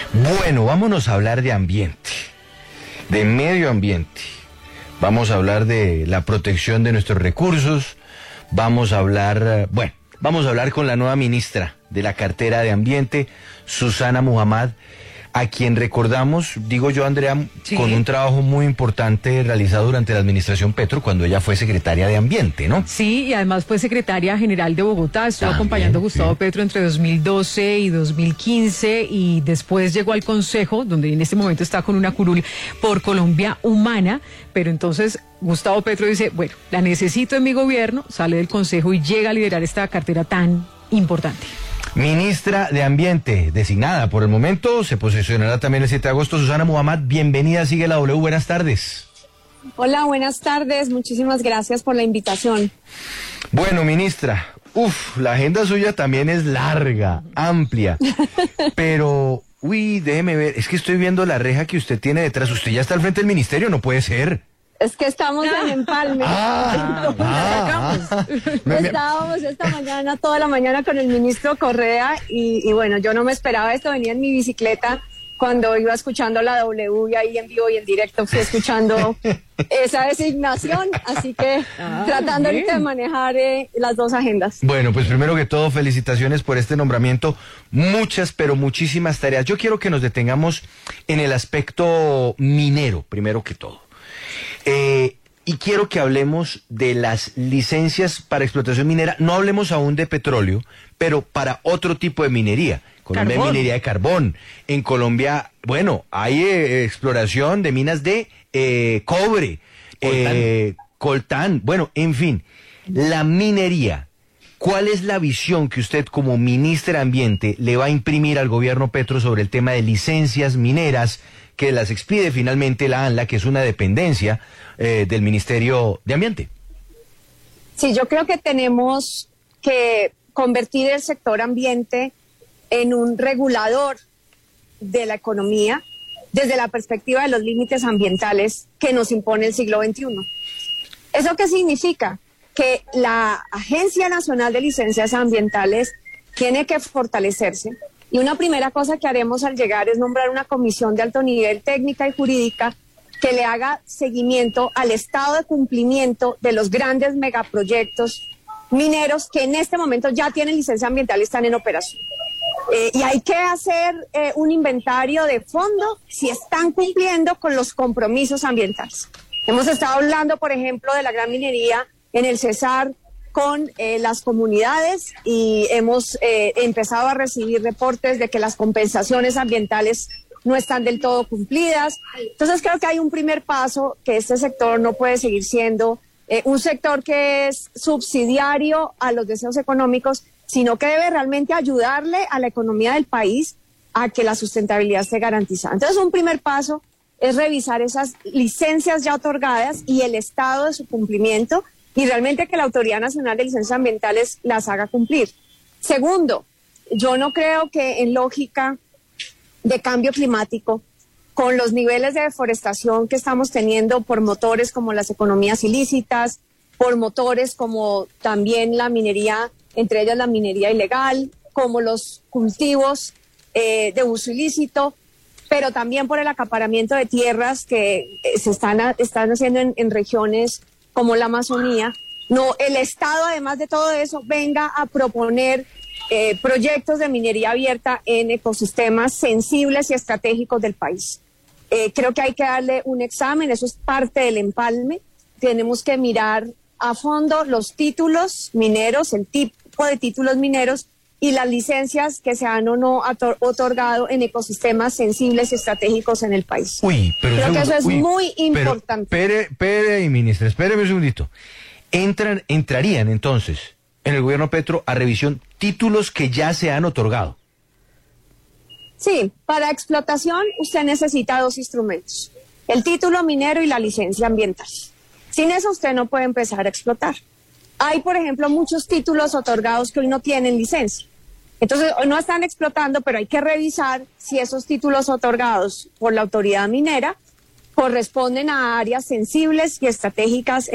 Bueno, vámonos a hablar de ambiente, de medio ambiente. Vamos a hablar de la protección de nuestros recursos. Vamos a hablar, vamos a hablar con la nueva ministra de la cartera de Ambiente, Susana Muhammad, a quien recordamos, digo yo, Andrea, sí, con un trabajo muy importante realizado durante la administración Petro, cuando ella fue secretaria de Ambiente, ¿no? Sí, y además fue secretaria general de Bogotá, estuvo acompañando a Gustavo Petro entre 2012 y 2015, y después llegó al Consejo, donde en este momento está con una curul por Colombia Humana, pero entonces Gustavo Petro dice, bueno, la necesito en mi gobierno, sale del Consejo y llega a liderar esta cartera tan importante. Ministra de Ambiente, designada por el momento, se posicionará también el 7 de agosto. Susana Muhammad, bienvenida, sigue la W, buenas tardes. Hola, buenas tardes, muchísimas gracias por la invitación. Bueno, ministra, la agenda suya también es larga, amplia, pero, déjeme ver, es que estoy viendo la reja que usted tiene detrás. Usted ya está al frente del ministerio, no puede ser. Es que estamos en Empalme. Estábamos esta mañana, toda la mañana con el ministro Correa y bueno, yo no me esperaba esto, venía en mi bicicleta cuando iba escuchando la W y ahí en vivo y en directo fui escuchando esa designación, así que tratando de manejar las dos agendas. Bueno, pues primero que todo, felicitaciones por este nombramiento, muchas, pero muchísimas tareas. Yo quiero que nos detengamos en el aspecto minero, primero que todo. Y quiero que hablemos de las licencias para explotación minera. No hablemos aún de petróleo, pero para otro tipo de minería. Colombia hay minería de carbón. En Colombia, hay exploración de minas de cobre, coltán. Bueno, en fin, la minería. ¿Cuál es la visión que usted como ministra de Ambiente le va a imprimir al gobierno Petro sobre el tema de licencias mineras que las expide finalmente la ANLA, que es una dependencia del Ministerio de Ambiente? Sí, yo creo que tenemos que convertir el sector ambiente en un regulador de la economía desde la perspectiva de los límites ambientales que nos impone el siglo XXI. ¿Eso qué significa? Que la Agencia Nacional de Licencias Ambientales tiene que fortalecerse. Y una primera cosa que haremos al llegar es nombrar una comisión de alto nivel técnica y jurídica que le haga seguimiento al estado de cumplimiento de los grandes megaproyectos mineros que en este momento ya tienen licencia ambiental y están en operación. Y hay que hacer un inventario de fondo si están cumpliendo con los compromisos ambientales. Hemos estado hablando, por ejemplo, de la gran minería en el Cesar con las comunidades y hemos empezado a recibir reportes de que las compensaciones ambientales no están del todo cumplidas. Entonces creo que hay un primer paso, que este sector no puede seguir siendo un sector que es subsidiario a los deseos económicos, sino que debe realmente ayudarle a la economía del país a que la sustentabilidad esté garantizada. Entonces un primer paso es revisar esas licencias ya otorgadas y el estado de su cumplimiento, y realmente que la Autoridad Nacional de Licencias Ambientales las haga cumplir. Segundo, yo no creo que en lógica de cambio climático, con los niveles de deforestación que estamos teniendo por motores como las economías ilícitas, por motores como también la minería, entre ellas la minería ilegal, como los cultivos de uso ilícito, pero también por el acaparamiento de tierras que se están haciendo en regiones como la Amazonía, el Estado, además de todo eso, venga a proponer proyectos de minería abierta en ecosistemas sensibles y estratégicos del país. Creo que hay que darle un examen, eso es parte del empalme. Tenemos que mirar a fondo los títulos mineros, el tipo de títulos mineros y las licencias que se han o no otorgado en ecosistemas sensibles y estratégicos en el país. Creo que eso es muy importante. Espere, ministra, espéreme un segundito. Entrarían entonces en el gobierno Petro a revisión títulos que ya se han otorgado. Sí, para explotación usted necesita dos instrumentos, el título minero y la licencia ambiental. Sin eso usted no puede empezar a explotar. Hay, por ejemplo, muchos títulos otorgados que hoy no tienen licencia. Entonces, hoy no están explotando, pero hay que revisar si esos títulos otorgados por la autoridad minera corresponden a áreas sensibles y estratégicas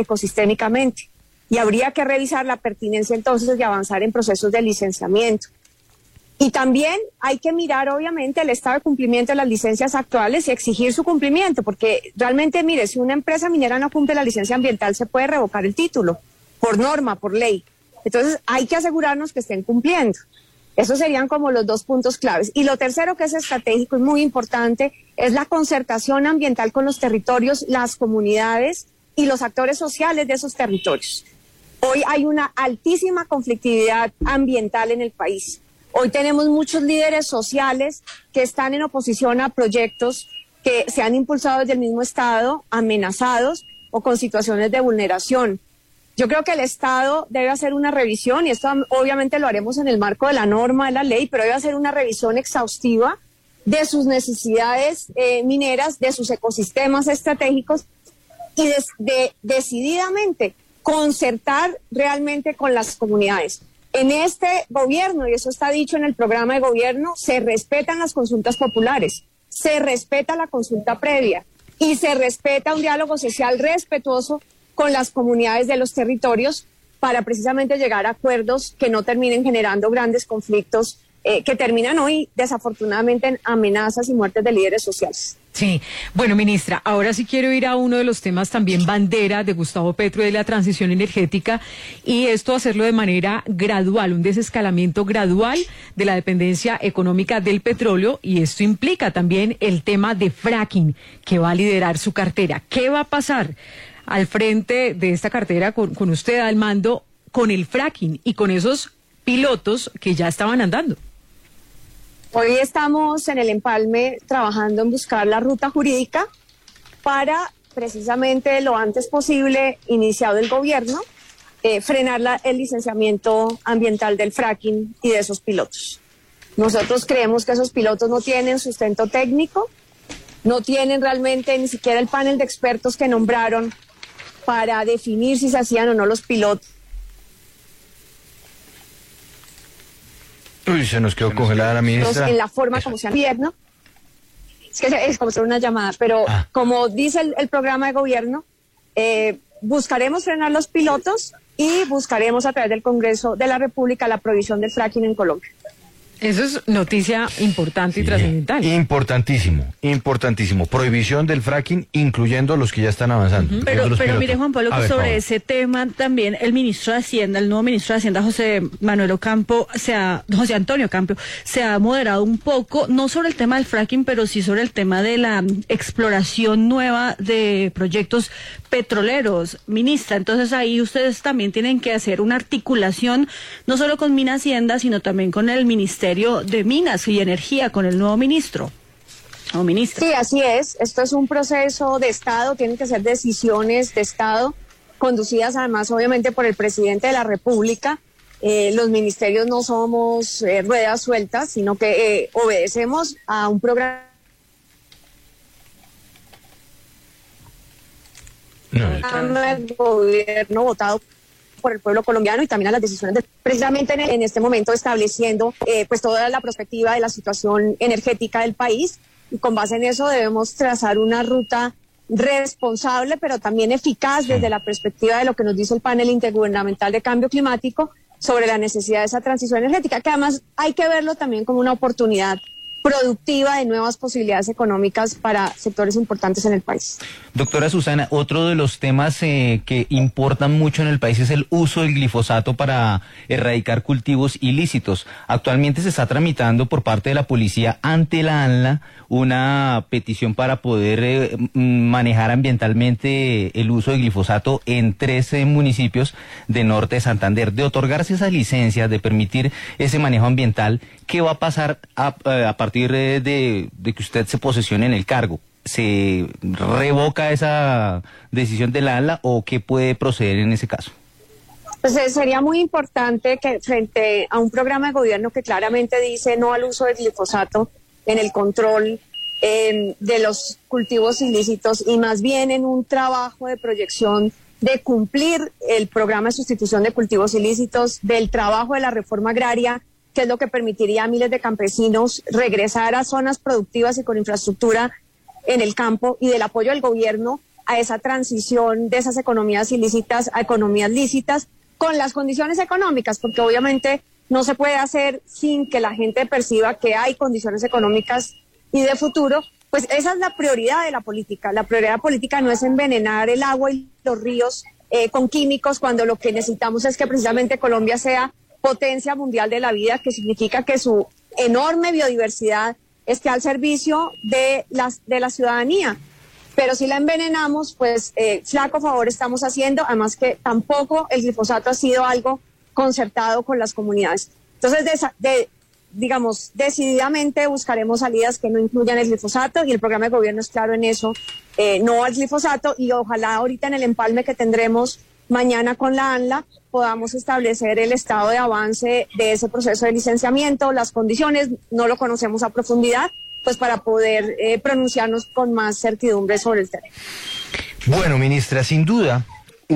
ecosistémicamente. Y habría que revisar la pertinencia entonces de avanzar en procesos de licenciamiento. Y también hay que mirar, obviamente, el estado de cumplimiento de las licencias actuales y exigir su cumplimiento, porque realmente, mire, si una empresa minera no cumple la licencia ambiental, se puede revocar el título, por norma, por ley. Entonces, hay que asegurarnos que estén cumpliendo. Esos serían como los dos puntos claves. Y lo tercero, que es estratégico y muy importante, es la concertación ambiental con los territorios, las comunidades y los actores sociales de esos territorios. Hoy hay una altísima conflictividad ambiental en el país. Hoy tenemos muchos líderes sociales que están en oposición a proyectos que se han impulsado desde el mismo Estado, amenazados o con situaciones de vulneración. Yo creo que el Estado debe hacer una revisión, y esto obviamente lo haremos en el marco de la norma, de la ley, pero debe hacer una revisión exhaustiva de sus necesidades mineras, de sus ecosistemas estratégicos y decididamente concertar realmente con las comunidades. En este gobierno, y eso está dicho en el programa de gobierno, se respetan las consultas populares, se respeta la consulta previa y se respeta un diálogo social respetuoso con las comunidades de los territorios para precisamente llegar a acuerdos que no terminen generando grandes conflictos que terminan hoy desafortunadamente en amenazas y muertes de líderes sociales. Sí, bueno, ministra, ahora sí quiero ir a uno de los temas también bandera de Gustavo Petro, de la transición energética, y esto hacerlo de manera gradual, un desescalamiento gradual de la dependencia económica del petróleo, y esto implica también el tema de fracking, que va a liderar su cartera. ¿Qué va a pasar al frente de esta cartera con usted al mando con el fracking y con esos pilotos que ya estaban andando? Hoy estamos en el empalme trabajando en buscar la ruta jurídica para precisamente lo antes posible, iniciado el gobierno, frenar el licenciamiento ambiental del fracking y de esos pilotos. Nosotros creemos que esos pilotos no tienen sustento técnico, no tienen realmente ni siquiera el panel de expertos que nombraron para definir si se hacían o no los pilotos. Uy, se nos quedó congelada la ministra. En la forma como se gobierno. Es que es como hacer una llamada, pero como dice el programa de gobierno, buscaremos frenar los pilotos y buscaremos a través del Congreso de la República la prohibición del fracking en Colombia. Eso es noticia importante y trascendental. Importantísimo, importantísimo. Prohibición del fracking, incluyendo los que ya están avanzando. Pero mire, Juan Pablo, que sobre ese tema también el ministro de Hacienda, el nuevo ministro de Hacienda, José Antonio Campo, se ha moderado un poco, no sobre el tema del fracking, pero sí sobre el tema de la exploración nueva de proyectos petroleros. Ministra, entonces ahí ustedes también tienen que hacer una articulación, no solo con Minhacienda, sino también con el Ministerio de Minas y Energía, con el nuevo ministro o ministra. Sí, así es. Esto es un proceso de Estado, tienen que ser decisiones de Estado, conducidas además obviamente por el presidente de la República. Los ministerios no somos ruedas sueltas, sino que obedecemos a un programa. El gobierno votado por el pueblo colombiano y también a las decisiones precisamente en este momento estableciendo pues toda la perspectiva de la situación energética del país, y con base en eso debemos trazar una ruta responsable pero también eficaz desde la perspectiva de lo que nos dice el panel intergubernamental de cambio climático sobre la necesidad de esa transición energética, que además hay que verlo también como una oportunidad productiva de nuevas posibilidades económicas para sectores importantes en el país. Doctora Susana, otro de los temas que importan mucho en el país es el uso del glifosato para erradicar cultivos ilícitos. Actualmente se está tramitando por parte de la policía ante la ANLA una petición para poder manejar ambientalmente el uso de glifosato en 13 municipios de norte de Santander. De otorgarse esa licencia, de permitir ese manejo ambiental, ¿qué va a pasar a partir de que usted se posesione en el cargo? ¿Se revoca esa decisión de la ANLA o qué puede proceder en ese caso? Pues sería muy importante que frente a un programa de gobierno que claramente dice no al uso de glifosato en el control de los cultivos ilícitos, y más bien en un trabajo de proyección de cumplir el programa de sustitución de cultivos ilícitos, del trabajo de la reforma agraria, que es lo que permitiría a miles de campesinos regresar a zonas productivas y con infraestructura en el campo, y del apoyo del gobierno a esa transición de esas economías ilícitas a economías lícitas con las condiciones económicas, porque obviamente no se puede hacer sin que la gente perciba que hay condiciones económicas y de futuro, pues esa es la prioridad de la política. La prioridad política no es envenenar el agua y los ríos con químicos, cuando lo que necesitamos es que precisamente Colombia sea potencia mundial de la vida, que significa que su enorme biodiversidad esté al servicio de la ciudadanía. Pero si la envenenamos, pues flaco favor estamos haciendo, además que tampoco el glifosato ha sido algo concertado con las comunidades. Entonces, digamos, decididamente buscaremos salidas que no incluyan el glifosato, y el programa de gobierno es claro en eso, no al glifosato, y ojalá ahorita en el empalme que tendremos mañana con la ANLA podamos establecer el estado de avance de ese proceso de licenciamiento, las condiciones, no lo conocemos a profundidad, pues para poder pronunciarnos con más certidumbre sobre el tema. Bueno, ministra, sin duda,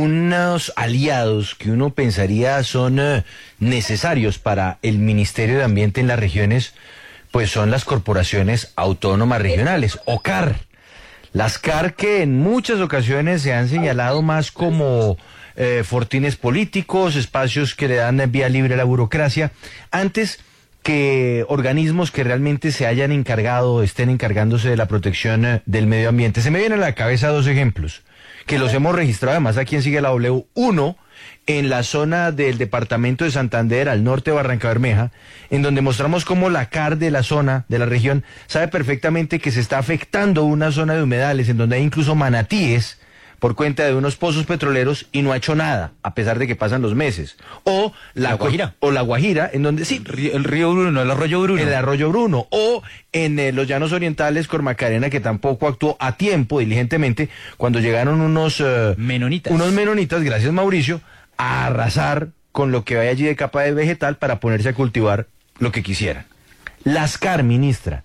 unos aliados que uno pensaría son necesarios para el Ministerio de Ambiente en las regiones, pues son las corporaciones autónomas regionales, o CAR. Las CAR, que en muchas ocasiones se han señalado más como fortines políticos, espacios que le dan vía libre a la burocracia, antes que organismos que realmente se hayan encargado, estén encargándose de la protección del medio ambiente. Se me vienen a la cabeza dos ejemplos, que los hemos registrado además aquí en Sigue la W. Uno, en la zona del departamento de Santander, al norte de Barranca Bermeja, en donde mostramos cómo la CAR de la zona, de la región, sabe perfectamente que se está afectando una zona de humedales, en donde hay incluso manatíes, por cuenta de unos pozos petroleros, y no ha hecho nada, a pesar de que pasan los meses. O la Guajira. O la Guajira, en donde sí. El río Bruno, el arroyo Bruno. El arroyo Bruno. O en los llanos orientales, Cormacarena, que tampoco actuó a tiempo, diligentemente, cuando llegaron unos menonitas. Unos menonitas, gracias Mauricio, a arrasar con lo que hay allí de capa de vegetal para ponerse a cultivar lo que quisieran. Las CAR, ministra,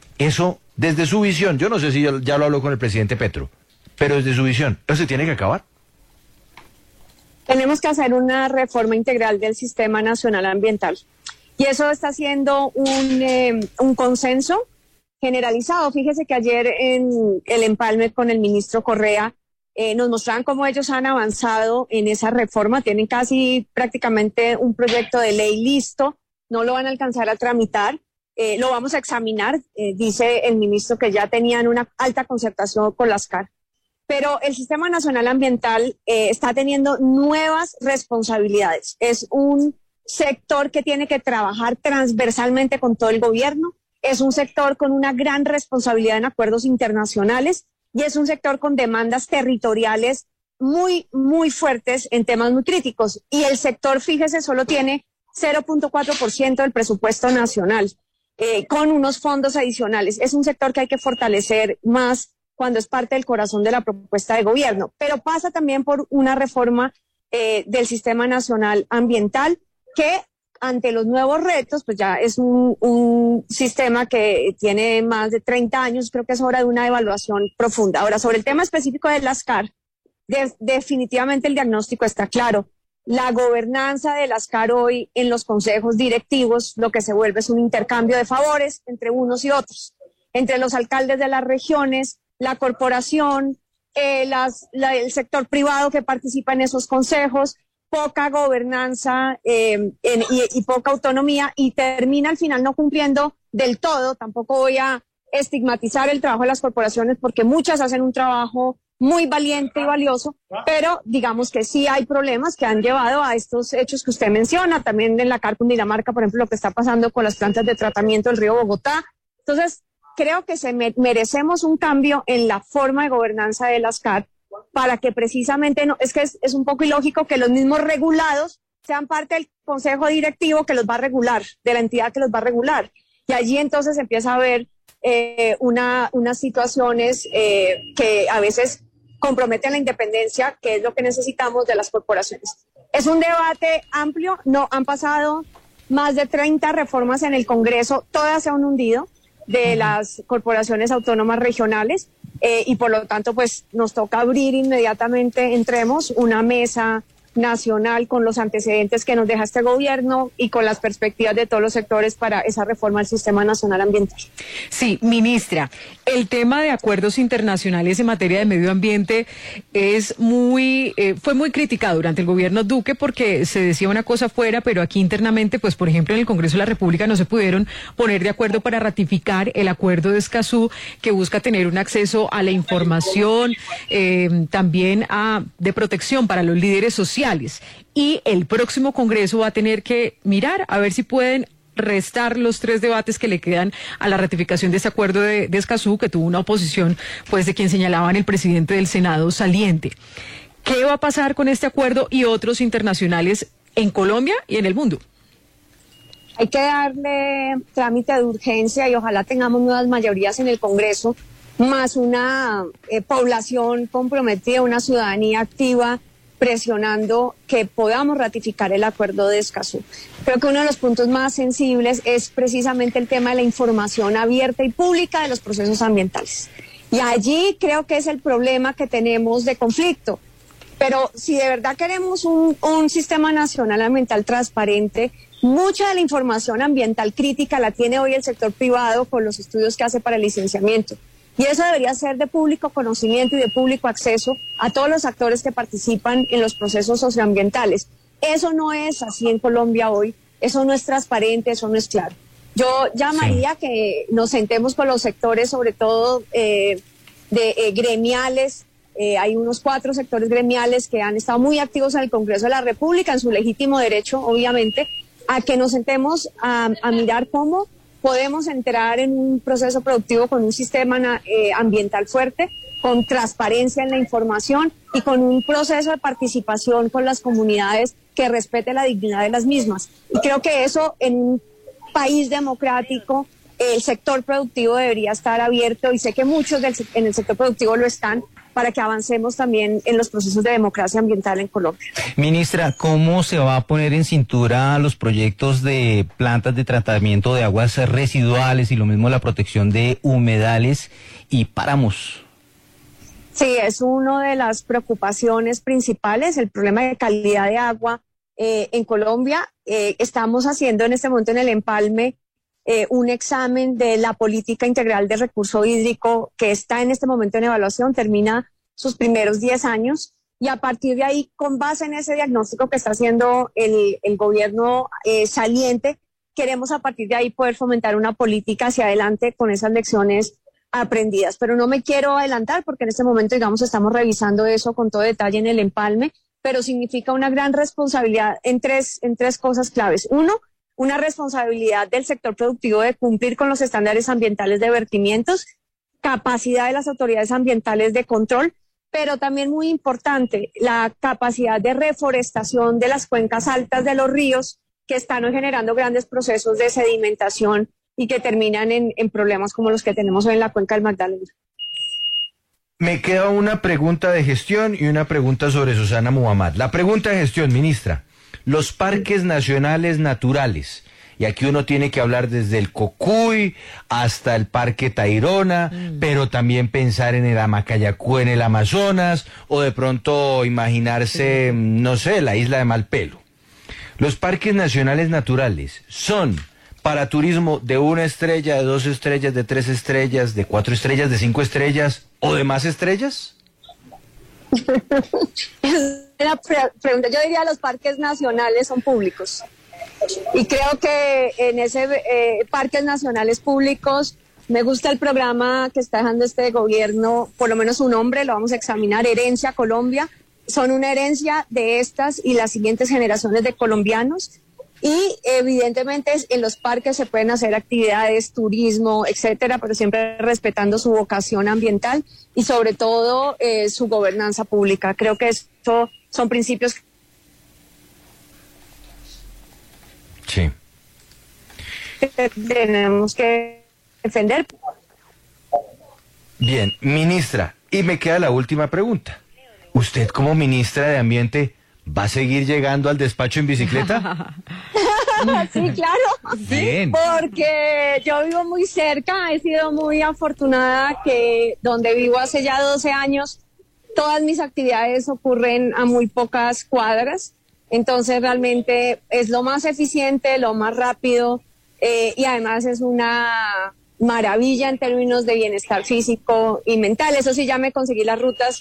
eso desde su visión, yo no sé si ya lo habló con el presidente Petro, pero desde su visión, ¿eso se tiene que acabar? Tenemos que hacer una reforma integral del Sistema Nacional Ambiental. Y eso está siendo un consenso generalizado. Fíjese que ayer en el empalme con el ministro Correa nos mostraban cómo ellos han avanzado en esa reforma. Tienen casi prácticamente un proyecto de ley listo. No lo van a alcanzar a tramitar. Lo vamos a examinar. Dice el ministro que ya tenían una alta concertación con las CAR. Pero el Sistema Nacional Ambiental está teniendo nuevas responsabilidades. Es un sector que tiene que trabajar transversalmente con todo el gobierno. Es un sector con una gran responsabilidad en acuerdos internacionales y es un sector con demandas territoriales muy, muy fuertes en temas muy críticos. Y el sector, fíjese, solo tiene 0.4% del presupuesto nacional, con unos fondos adicionales. Es un sector que hay que fortalecer más cuando es parte del corazón de la propuesta de gobierno, pero pasa también por una reforma del Sistema Nacional Ambiental que ante los nuevos retos, pues ya es un sistema que tiene más de 30 años, creo que es hora de una evaluación profunda. Ahora, sobre el tema específico de las CAR, definitivamente el diagnóstico está claro. La gobernanza de las CAR hoy en los consejos directivos, lo que se vuelve es un intercambio de favores entre unos y otros, entre los alcaldes de las regiones, la corporación, el sector privado que participa en esos consejos, poca gobernanza y poca autonomía, y termina al final no cumpliendo del todo. Tampoco voy a estigmatizar el trabajo de las corporaciones porque muchas hacen un trabajo muy valiente y valioso, pero digamos que sí hay problemas que han llevado a estos hechos que usted menciona, también en la CAR Cundinamarca, por ejemplo, lo que está pasando con las plantas de tratamiento del río Bogotá. Entonces, creo que merecemos un cambio en la forma de gobernanza de las CAR para que precisamente, no, es que es un poco ilógico que los mismos regulados sean parte del consejo directivo que los va a regular, de la entidad que los va a regular. Y allí entonces empieza a haber unas situaciones que a veces comprometen la independencia, que es lo que necesitamos de las corporaciones. Es un debate amplio, no han pasado más de 30 reformas en el Congreso, todas se han hundido, de las corporaciones autónomas regionales, y por lo tanto pues nos toca abrir inmediatamente, entremos una mesa nacional con los antecedentes que nos deja este gobierno y con las perspectivas de todos los sectores para esa reforma del Sistema Nacional Ambiental. Sí, ministra, el tema de acuerdos internacionales en materia de medio ambiente fue muy criticado durante el gobierno Duque porque se decía una cosa afuera, pero aquí internamente, pues por ejemplo en el Congreso de la República no se pudieron poner de acuerdo para ratificar el acuerdo de Escazú que busca tener un acceso a la información, también de protección para los líderes sociales. Y el próximo Congreso va a tener que mirar a ver si pueden restar los 3 debates que le quedan a la ratificación de este acuerdo de Escazú, que tuvo una oposición pues de quien señalaban el presidente del Senado saliente. ¿Qué va a pasar con este acuerdo y otros internacionales en Colombia y en el mundo? Hay que darle trámite de urgencia y ojalá tengamos nuevas mayorías en el Congreso, más una población comprometida, una ciudadanía activa, presionando que podamos ratificar el acuerdo de Escazú. Creo que uno de los puntos más sensibles es precisamente el tema de la información abierta y pública de los procesos ambientales. Y allí creo que es el problema que tenemos de conflicto. Pero si de verdad queremos un sistema nacional ambiental transparente, mucha de la información ambiental crítica la tiene hoy el sector privado con los estudios que hace para el licenciamiento. Y eso debería ser de público conocimiento y de público acceso a todos los actores que participan en los procesos socioambientales. Eso no es así en Colombia hoy, eso no es transparente, eso no es claro. Yo llamaría que nos sentemos con los sectores, sobre todo gremiales. Hay unos 4 sectores gremiales que han estado muy activos en el Congreso de la República, en su legítimo derecho, obviamente, a que nos sentemos a mirar cómo podemos entrar en un proceso productivo con un sistema ambiental fuerte, con transparencia en la información y con un proceso de participación con las comunidades que respete la dignidad de las mismas. Y creo que eso en un país democrático, el sector productivo debería estar abierto y sé que muchos en el sector productivo lo están, para que avancemos también en los procesos de democracia ambiental en Colombia. Ministra, ¿cómo se va a poner en cintura los proyectos de plantas de tratamiento de aguas residuales y lo mismo la protección de humedales y páramos? Sí, es una de las preocupaciones principales, el problema de calidad de agua en Colombia. Estamos haciendo en este momento en el Empalme un examen de la política integral de recurso hídrico que está en este momento en evaluación, termina sus primeros 10 años y a partir de ahí, con base en ese diagnóstico que está haciendo el gobierno saliente, queremos a partir de ahí poder fomentar una política hacia adelante con esas lecciones aprendidas. Pero no me quiero adelantar porque en este momento, digamos, estamos revisando eso con todo detalle en el Empalme, pero significa una gran responsabilidad en tres cosas claves. Uno, una responsabilidad del sector productivo de cumplir con los estándares ambientales de vertimientos, capacidad de las autoridades ambientales de control, pero también muy importante, la capacidad de reforestación de las cuencas altas de los ríos que están generando grandes procesos de sedimentación y que terminan en problemas como los que tenemos hoy en la cuenca del Magdalena. Me queda una pregunta de gestión y una pregunta sobre Susana Muhammad. La pregunta de gestión, ministra. Los parques nacionales naturales, y aquí uno tiene que hablar desde el Cocuy hasta el Parque Tayrona, pero también pensar en el Amacayacú en el Amazonas, o de pronto imaginarse, no sé, la isla de Malpelo. Los parques nacionales naturales son para turismo de 1 estrella, de 2 estrellas, de 3 estrellas, de 4 estrellas, de 5 estrellas o de más estrellas. La pregunta, yo diría los parques nacionales son públicos y creo que en ese parques nacionales públicos me gusta el programa que está dejando este gobierno, por lo menos su nombre, lo vamos a examinar, Herencia Colombia, son una herencia de estas y las siguientes generaciones de colombianos y evidentemente en los parques se pueden hacer actividades, turismo, etcétera, pero siempre respetando su vocación ambiental y sobre todo su gobernanza pública. Creo que esto son principios sí. que tenemos que defender. Bien, ministra, y me queda la última pregunta. ¿Usted como ministra de Ambiente va a seguir llegando al despacho en bicicleta? Sí, claro. Bien. Porque yo vivo muy cerca, he sido muy afortunada que donde vivo hace ya 12 años todas mis actividades ocurren a muy pocas cuadras, entonces realmente es lo más eficiente, lo más rápido, y además es una maravilla en términos de bienestar físico y mental. Eso sí, ya me conseguí las rutas.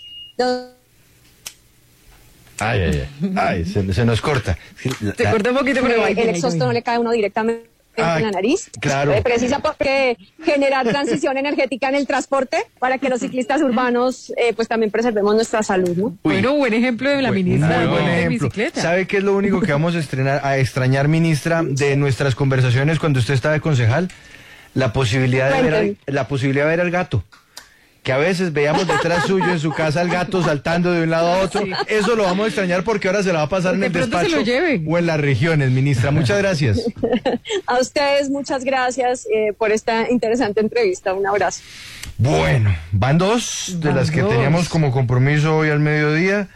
Ay, se nos corta. Se corta un poquito, pero el exhausto no le cae a uno directamente en la nariz. Claro. Precisa porque generar transición energética en el transporte para que los ciclistas urbanos pues también preservemos nuestra salud, ¿no? Bueno, buen ejemplo de la ministra Muy buen de ejemplo. bicicleta. ¿Sabe qué es lo único que vamos a extrañar, ministra, de nuestras conversaciones cuando usted estaba de concejal? La posibilidad de ver al gato. Que a veces veíamos detrás suyo en su casa al gato saltando de un lado a otro. Sí. Eso lo vamos a extrañar porque ahora se la va a pasar en el despacho o en las regiones, ministra. Muchas gracias. A ustedes, muchas gracias por esta interesante entrevista. Un abrazo. Bueno, van dos de las que teníamos como compromiso hoy al mediodía.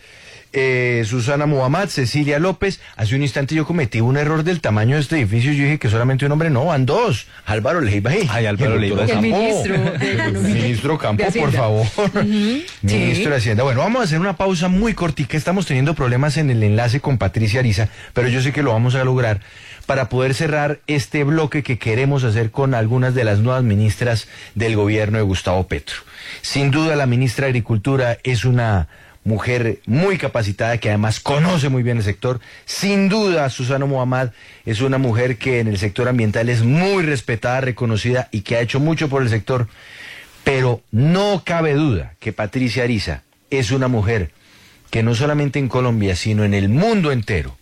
Susana Muhammad, Cecilia López. Hace un instante yo cometí un error del tamaño de este edificio. Yo dije que solamente un hombre, no, van dos. Álvaro Leiva. Ay, Álvaro Leiva. El ministro de Economía. Ministro Campo, por favor. Ministro de Hacienda. Bueno, vamos a hacer una pausa muy cortica. Estamos teniendo problemas en el enlace con Patricia Ariza, pero yo sé que lo vamos a lograr para poder cerrar este bloque que queremos hacer con algunas de las nuevas ministras del gobierno de Gustavo Petro. Sin duda, la ministra de Agricultura es una mujer muy capacitada que además conoce muy bien el sector. Sin duda, Susana Muhammad es una mujer que en el sector ambiental es muy respetada, reconocida y que ha hecho mucho por el sector. Pero no cabe duda que Patricia Ariza es una mujer que no solamente en Colombia, sino en el mundo entero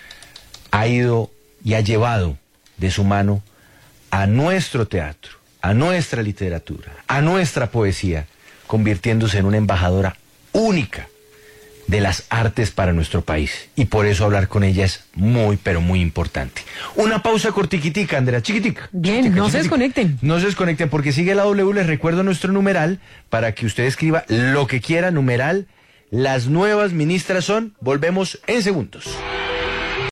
ha ido y ha llevado de su mano a nuestro teatro, a nuestra literatura, a nuestra poesía, convirtiéndose en una embajadora única de las artes para nuestro país. Y por eso hablar con ella es muy, pero muy importante. Una pausa cortiquitica, Andrea, chiquitica. Bien, no se desconecten. No se desconecten porque sigue la W. Les recuerdo nuestro numeral para que usted escriba lo que quiera, numeral. Las nuevas ministras son, volvemos en segundos.